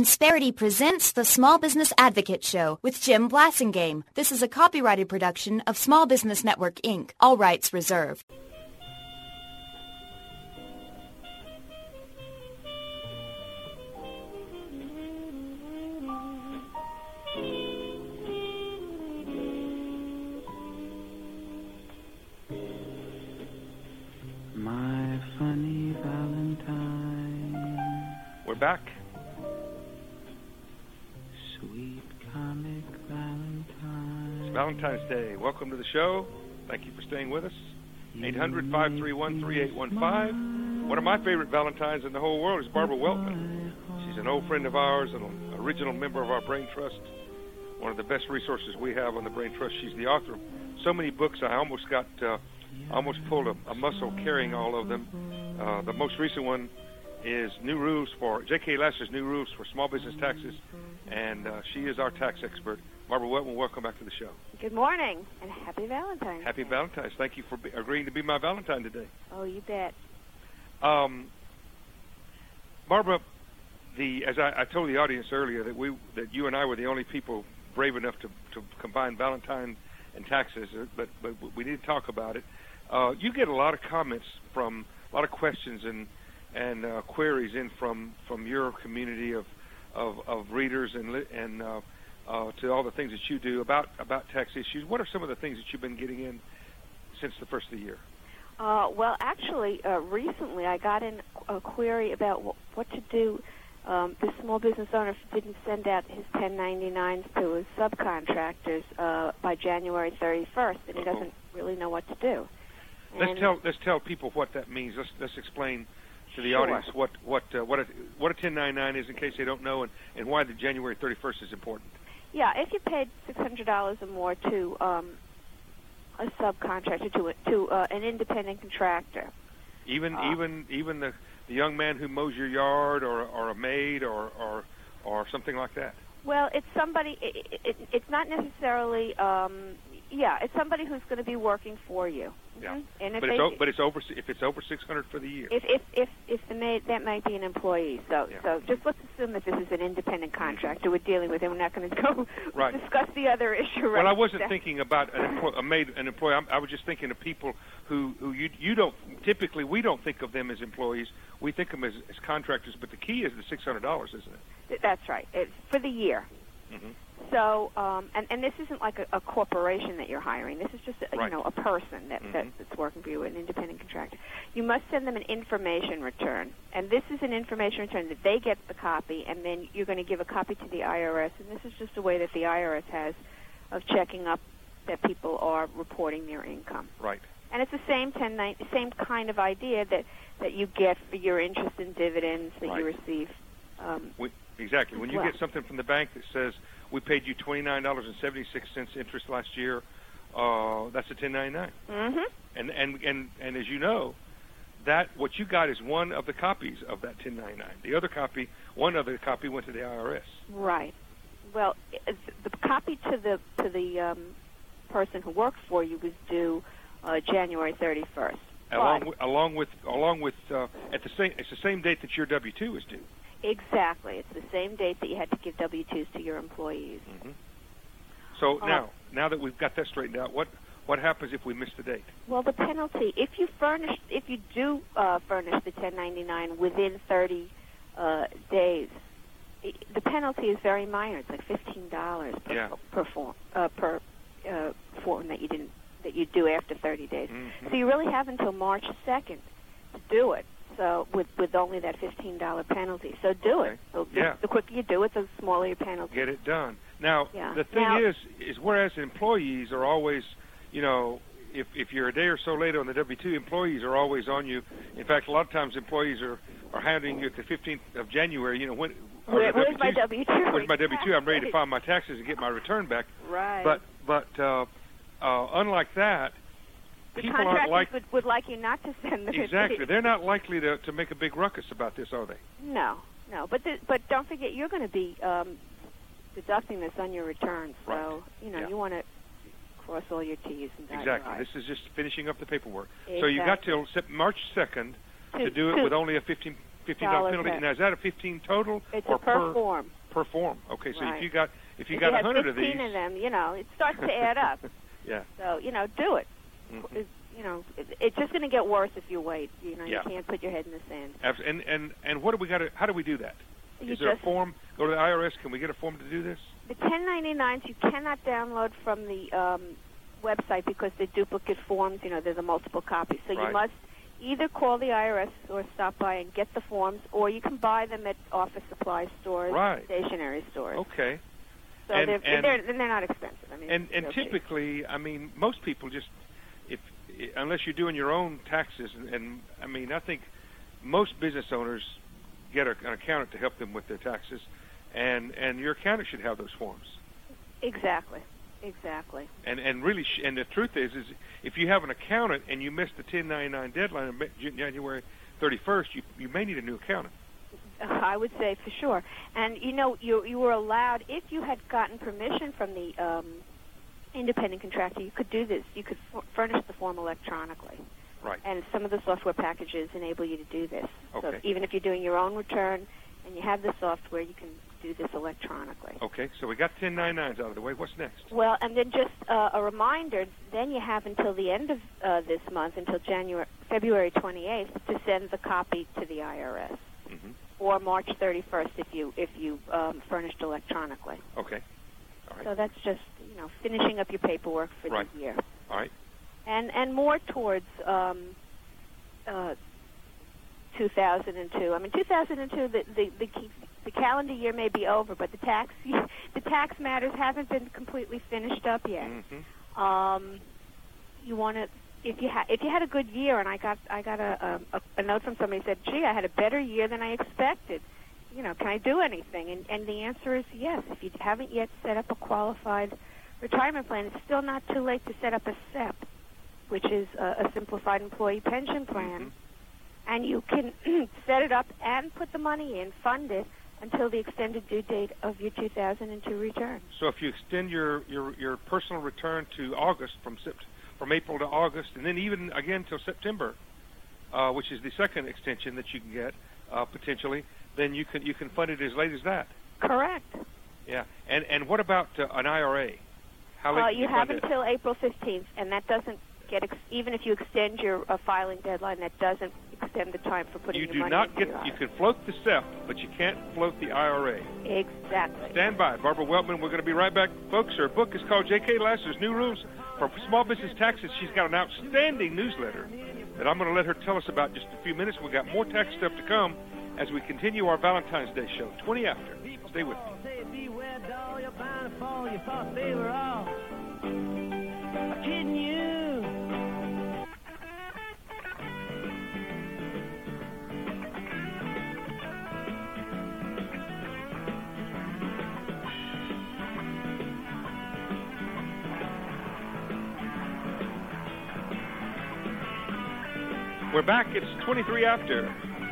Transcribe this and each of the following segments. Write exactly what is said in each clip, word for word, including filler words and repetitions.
Insperity presents the Small Business Advocate Show with Jim Blasingame. This is a copyrighted production of Small Business Network, Incorporated. All rights reserved. My funny Valentine. We're back. Sweet comic Valentine. It's Valentine's Day. Welcome to the show. Thank you for staying with us. eight hundred, five three one, three eight one five. One of my favorite Valentines in the whole world is Barbara Weltman. She's an old friend of ours, an original member of our Brain Trust. One of the best resources we have on the Brain Trust. She's the author of so many books. I almost got, uh, almost pulled a, a muscle carrying all of them. Uh, the most recent one is New Rules for, J K. Lasser's New Rules for Small Business Taxes, and uh, she is our tax expert. Barbara Weltman, welcome back to the show. Good morning, and happy Valentine's Happy Day. Valentine's. Thank you for be, agreeing to be my Valentine today. Oh, you bet. Um, Barbara, the as I, I told the audience earlier that we that you and I were the only people brave enough to, to combine Valentine and taxes, but but we need to talk about it. Uh, you get a lot of comments from a lot of questions and and uh, queries in from, from your community of of, of readers and and uh, uh, to all the things that you do about about tax issues. What are some of the things that you've been getting in since the first of the year? Uh, well, actually, uh, recently I got in a query about w- what to do. Um, the small business owner didn't send out his ten ninety-nines to his subcontractors uh, by January thirty-first, and he doesn't really know what to do. Let's And tell let's tell people what that means. Let's let's explain to the Sure. audience what what uh, what a what a ten ninety-nine is in case they don't know, and, and why the January thirty-first is important. Yeah, if you paid six hundred dollars or more to um, a subcontractor, to a, to uh, an independent contractor. Even Uh, even even the, the young man who mows your yard, or, or a maid, or, or or something like that. Well, it's somebody. It, it, it's not necessarily. Um, yeah, it's somebody who's going to be working for you. Yeah, Mhm. And if but they, it's o- but it's over if it's over six hundred for the year. if if if if the maid, that might be an employee. So Yeah. so just let's assume that this is an independent contractor we're dealing with, and we're not going to go Right. discuss the other issue. Right Well, I wasn't now. thinking about an employ- a maid, an employee. I'm, I was just thinking of people who, who you you don't typically we don't think of them as employees. We think of them as, as contractors. But the key is the six hundred dollars, isn't it? Th- That's right. It's for the year. Mm-hmm. So, um, and, and this isn't like a, a corporation that you're hiring. This is just, a, Right. you know, a person that, Mhm. that, that's working for you, an independent contractor. You must send them an information return. And this is an information return that they get the copy, and then you're going to give a copy to the I R S. And this is just a way that the I R S has of checking up that people are reporting their income. Right. And it's the same ten ninety, same kind of idea that, that you get for your interest and dividends that you Right. receive. Um, We, exactly. When you well. get something from the bank that says we paid you twenty-nine dollars and seventy-six cents interest last year, uh, that's a ten ninety-nine. mm-hmm. And, and and and as you know, that what you got is one of the copies of that ten ninety-nine. The other copy, one other copy, went to the I R S. Right. Well, i- the copy to the to the um, person who worked for you was due uh, January thirty-first. Along But- with, along with along with uh, at the same it's the same date that your W two is due. Exactly. It's the same date that you had to give W twos to your employees. Mm-hmm. So Uh, now now that we've got that straightened out, what what happens if we miss the date? Well, the penalty, if you furnish, if you do uh, furnish the ten ninety-nine within thirty uh, days, i the penalty is very minor. It's like fifteen dollars per Yeah. per form uh, per uh, form that you didn't that you do after thirty days. Mhm. So you really have until March second to do it. So with with only that fifteen dollar penalty. So do Okay. it. So the, Yeah. the quicker you do it, the smaller your penalty. Get it done. Now Yeah. the thing Now- is is whereas employees are always, you know, if if you're a day or so late on the W two, employees are always on you. In fact, a lot of times employees are are handing you at the fifteenth of January. You know when. or Where, the where's my W twos. W two? Where's my W two? I'm ready to file my taxes and get my return back. Right. But but uh, uh, unlike that, the people aren't contractors like would, would like you not to send them. exactly. They're not likely to to make a big ruckus about this, are they? No, no. But the, but don't forget, you're going to be um, deducting this on your return. So Right. you know Yeah. you want to cross all your T's and dot your Exactly. I's. This is just finishing up the paperwork. So you got Exactly. till Sep- March second to To- do it to- with only a fifteen fifteen dollar penalty. tax. Now, is that a fifteen total? It's or a per, form. Per form. Okay, so Right. if you got if you if got you a have hundred of fifteen these, of them, you know, it starts to add up. Yeah. So, you know, do it. Mm-hmm. It- you know, it, it's just going to get worse if you wait. You know, Yeah. you can't put your head in the sand. Abs- and and and what do we got to? How do we do that? You Is there just, a form? Go to the I R S. Can we get a form to do this? The ten ninety-nines you cannot download from the um, website because they're duplicate forms. You know, there's a multiple copies. So Right. you must either call the I R S or stop by and get the forms, or you can buy them at office supply stores, Right. stationery stores. Okay. So And- they're, and- they're they're not expensive. I mean, And it's and real cheap. typically, I mean, most people just if unless you're doing your own taxes, and, and I mean, I think most business owners get a, an accountant to help them with their taxes, and and your accountant should have those forms. Exactly, exactly. And and really, sh- and the truth is, is if you have an accountant and you miss the ten ninety-nine deadline on Ma- January thirty-first, you you may need a new accountant. I would say for sure. And you know, you you were allowed, if you had gotten permission from the um, independent contractor, you could do this. You could f- furnish the form electronically. Right. And some of the software packages enable you to do this. So Okay. even if you're doing your own return and you have the software, you can do this electronically. Okay, so we got ten ninety-nines out of the way. What's next? Well, and then just uh, a reminder, then you have until the end of uh, this month, until January, February twenty-eighth, to send the copy to the I R S. Mm-hmm. Or March thirty-first if you if you um, furnished electronically. Okay. All right. So that's just, you know, finishing up your paperwork for Right. the year. All right. And and more towards um, uh, two thousand two. I mean, two thousand two, the, the the the calendar year may be over, but the tax the tax matters haven't been completely finished up yet. Mm-hmm. Um, you want to. If you had if you had a good year, and I got I got a, a a note from somebody who said, "Gee, I had a better year than I expected. You know, can I do anything?" And and the answer is yes. If you haven't yet set up a qualified retirement plan, it's still not too late to set up a S E P, which is a, a simplified employee pension plan, Mm-hmm. and you can set it up and put the money in, fund it until the extended due date of your two thousand two return. So if you extend your, your, your personal return to August from Sept- from April to August, and then even again till September, uh, which is the second extension that you can get uh, potentially, then you can you can fund it as late as that. Correct. Yeah. And and what about uh, an I R A? How late Uh, can you fund have it? until April fifteenth, and that doesn't get ex- even if you extend your uh, filing deadline, that doesn't extend the time for putting You your do money not into get. your You I R A. can float the S E P, but you can't float the I R A. Exactly. Stand by. Barbara Weltman, we're going to be right back. Folks, her book is called J K. Lasser's New Rules for Small Business Taxes. She's got an outstanding newsletter that I'm going to let her tell us about in just a few minutes. We've got more tax stuff to come as we continue our Valentine's Day show, twenty after. Stay with me. Say, beware, doll, you're bound to fall. You thought they were all kidding you. We're back. It's twenty-three after.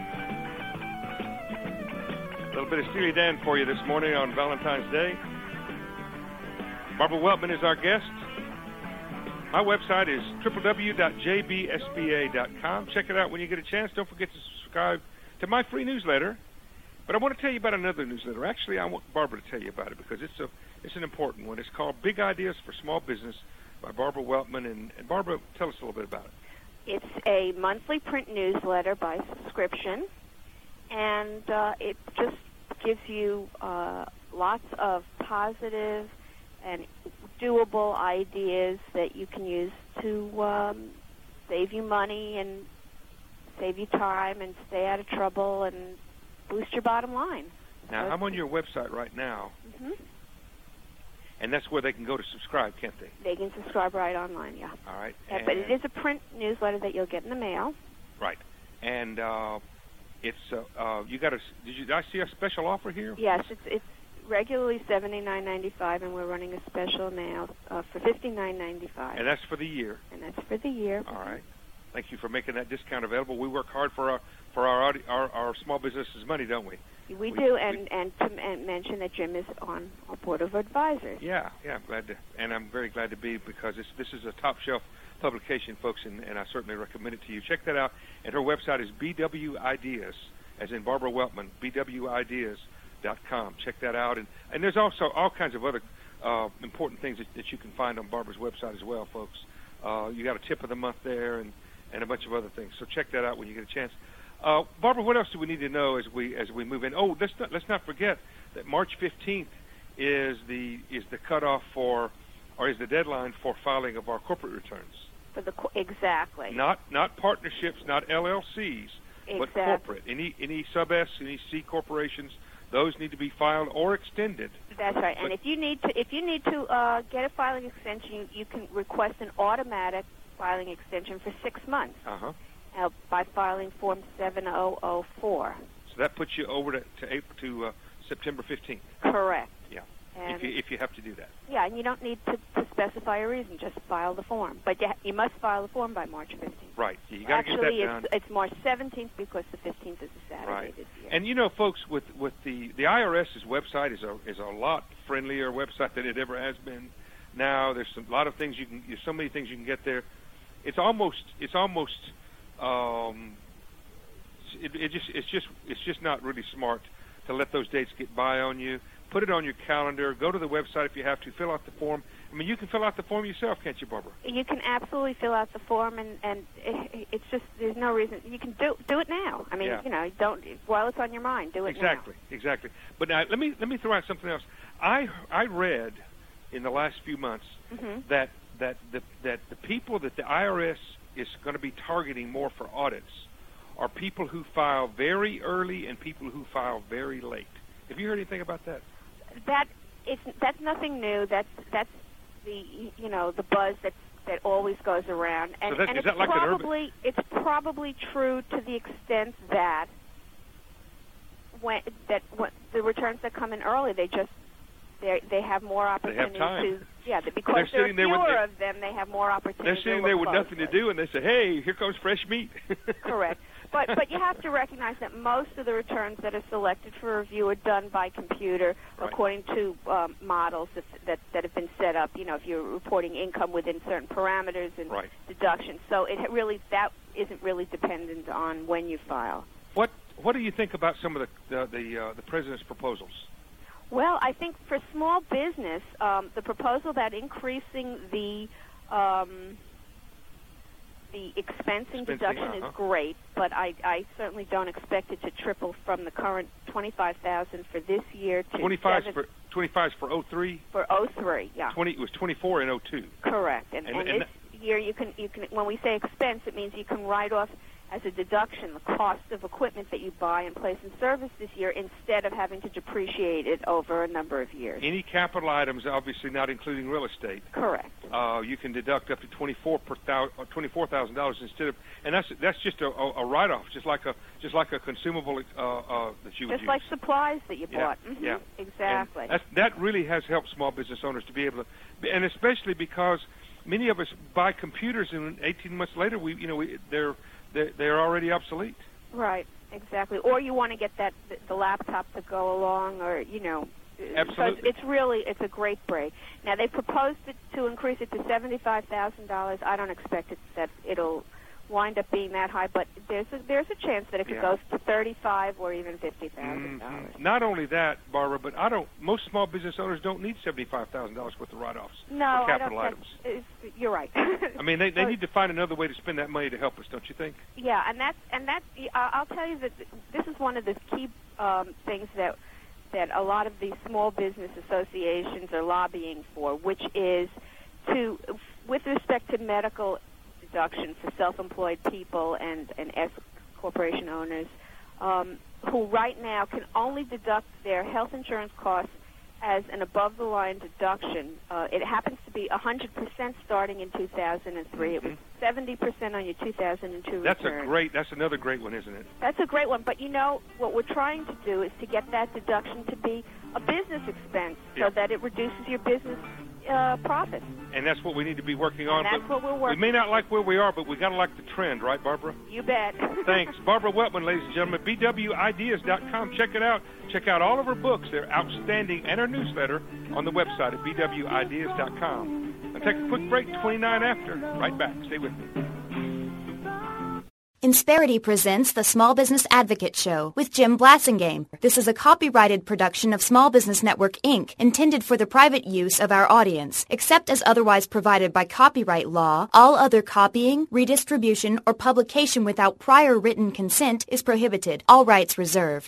A little bit of Steely Dan for you this morning on Valentine's Day. Barbara Weltman is our guest. My website is w w w dot j b s b a dot com. Check it out when you get a chance. Don't forget to subscribe to my free newsletter. But I want to tell you about another newsletter. Actually, I want Barbara to tell you about it because it's a it's an important one. It's called Big Ideas for Small Business by Barbara Weltman. And, and Barbara, tell us a little bit about it. It's a monthly print newsletter by subscription, and uh, it just gives you uh, lots of positive and doable ideas that you can use to um, save you money and save you time and stay out of trouble and boost your bottom line. Now, So I'm on your website right now, hmm and that's where they can go to subscribe, can't they? They can subscribe right online, yeah. All right. Yeah, but it is a print newsletter that you'll get in the mail. Right. And uh, it's, uh, uh, you got a, did you, did I see a special offer here? Yes, it's it's regularly seventy-nine ninety-five, and we're running a special now uh, for fifty-nine ninety-five, And that's for the year. and that's for the year. All right. Thank you for making that discount available. We work hard for our for our audi- our, our small businesses' money, don't we? We, We- do, we- and and to and mention that Jim is on our board of advisors. Yeah, yeah. I'm glad to, and I'm very glad to be because it's, this is a top shelf publication, folks, and, and I certainly recommend it to you. Check that out. And her website is b w ideas as in Barbara Weltman, B W ideas dot com. Check that out. And, and there's also all kinds of other uh, important things that, that you can find on Barbara's website as well, folks. Uh, you got a tip of the month there and, and a bunch of other things. So check that out when you get a chance. Uh, Barbara, what else do we need to know as we as we move in? Oh, let's not, let's not forget that March fifteenth is the is the cutoff for, or is the deadline for filing of our corporate returns. For the exactly. Not not partnerships, not L L Cs, exactly. but corporate. Any any sub S, any C corporations, those need to be filed or extended. That's right. But and if you need to if you need to uh, get a filing extension, you, you can request an automatic filing extension for six months. Uh-huh. Uh, by filing Form seven thousand four. So that puts you over to to, April, to uh, September fifteenth. Correct. Yeah. And if you if you have to do that. Yeah, and you don't need to, to specify a reason. Just file the form. But you, ha- you must file the form by March fifteenth. Right. You got to get that Actually, done. it's, it's March seventeenth because the fifteenth is a Saturday Right. this year. And you know, folks, with with the the IRS's website is a is a lot friendlier website than it ever has been. Now there's some, a lot of things you can. There's so many things you can get there. It's almost it's almost um, it, it just it's just it's just not really smart to let those dates get by on you. Put it on your calendar. Go to the website if you have to. Fill out the form. I mean, you can fill out the form yourself, can't you, Barbara? You can absolutely fill out the form, and and it, it's just there's no reason you can do do it now. I mean, Yeah. you know, don't while it's on your mind, do it Exactly, now. exactly. But now let me let me throw out something else. I I read in the last few months Mm-hmm. that that the that the people that the I R S is going to be targeting more for audits are people who file very early and people who file very late. Have you heard anything about that? That it's that's nothing new. That's that's the you know the buzz that that always goes around, and, So that- and is it's that like an urban- probably it's probably true to the extent that when that when the returns that come in early, they just they they have more opportunity time. to yeah because They're there are sitting there with fewer their- of them. They have more opportunity. They're sitting to there look with nothing to closely. do, and they say, "Hey, here comes fresh meat." Correct. But but you have to recognize that most of the returns that are selected for review are done by computer Right. according to um, models that, that that have been set up. You know, if you're reporting income within certain parameters and Right. deductions, so it really that isn't really dependent on when you file. What What do you think about some of the the the, uh, the president's proposals? Well, I think for small business, um, the proposal that increasing the um, the expensing Expensing, deduction uh-huh. is great, but I, I certainly don't expect it to triple from the current twenty-five thousand for this year to Twenty-five seven, for twenty-five for oh three. for oh three. Yeah, Twenty it was twenty-four in oh two. correct. And, And- and, and this year you can you can when we say expense, it means you can write off as a deduction the cost of equipment that you buy and place in service this year instead of having to depreciate it over a number of years. Any capital items, obviously not including real estate, Correct. uh, you can deduct up to twenty-four per thou- uh, twenty-four thousand dollars instead of, and that's that's just a, a, a write-off, just like a just like a consumable uh, uh, that you would Just use. like supplies that you Yeah, bought. Mhm, yeah. Exactly. And that's, that really has helped small business owners to be able to, and especially because many of us buy computers, and eighteen months later, we you know we, they're they're they're already obsolete. Right. Exactly. Or you want to get that the, the laptop to go along, or you know. Absolutely. So it's, it's really it's a great break. Now they proposed it to increase it to seventy-five thousand dollars. I don't expect it that it'll wind up being that high, but there's a, there's a chance that it could Yeah. go to thirty-five or even fifty thousand dollars. Mhm. Not only that, Barbara, but I don't. Most small business owners don't need seventy-five thousand dollars worth of write-offs No, for I don't. capital think- items. it's- You're right. I mean, they they So- need to find another way to spend that money to help us, don't you think? Yeah, and that's and that's. I- I'll tell you that this is one of the key um, things that that a lot of these small business associations are lobbying for, which is to, with respect to medical deduction for self-employed people and and S corporation owners, um, who right now can only deduct their health insurance costs as an above-the-line deduction. Uh, it happens to be one hundred percent starting in two thousand three. It was seventy percent on your two thousand two That's return. a great. That's another great one, isn't it? That's a great one. But, you know, what we're trying to do is to get that deduction to be a business expense Yeah. so that it reduces your business uh, profits. And that's what we need to be working on. And that's but what we're we working may not like where we are, but we got to like the trend, right, Barbara? You bet. Thanks. Barbara Weltman, ladies and gentlemen, B W ideas dot com. Check it out. Check out all of her books. They're outstanding. And her newsletter on the website at B W ideas dot com. I'll take a quick break, twenty-nine after. Right back. Stay with me. Insperity presents the Small Business Advocate Show with Jim Blasingame. This is a copyrighted production of Small Business Network, Incorporated, intended for the private use of our audience. Except as otherwise provided by copyright law, all other copying, redistribution, or publication without prior written consent is prohibited. All rights reserved.